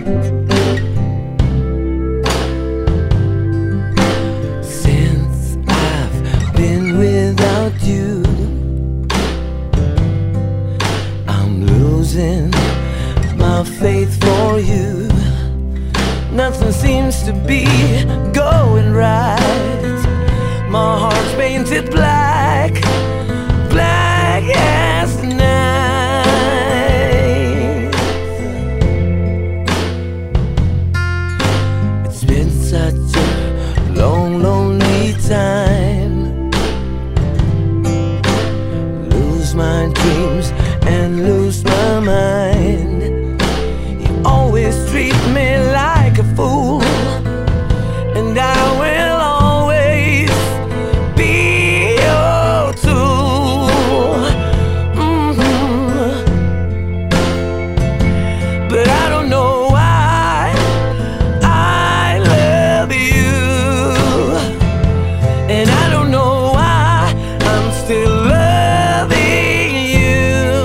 Since I've been without you, I'm losing my faith for you. Nothing seems to be going right. My heart's painted black, black as night. It's been such a long, lonely time. Lose my dreams and lose my mind. You always treat me like a fool, and I will always be your tool. But I don't know why I love you, and I don't know why I'm still loving you.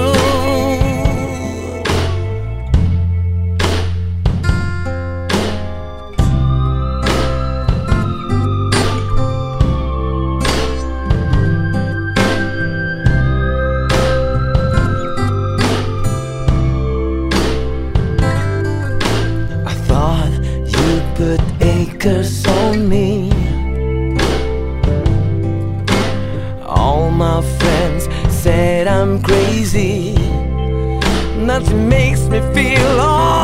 Put acres on me. All my friends said I'm crazy. Nothing makes me feel all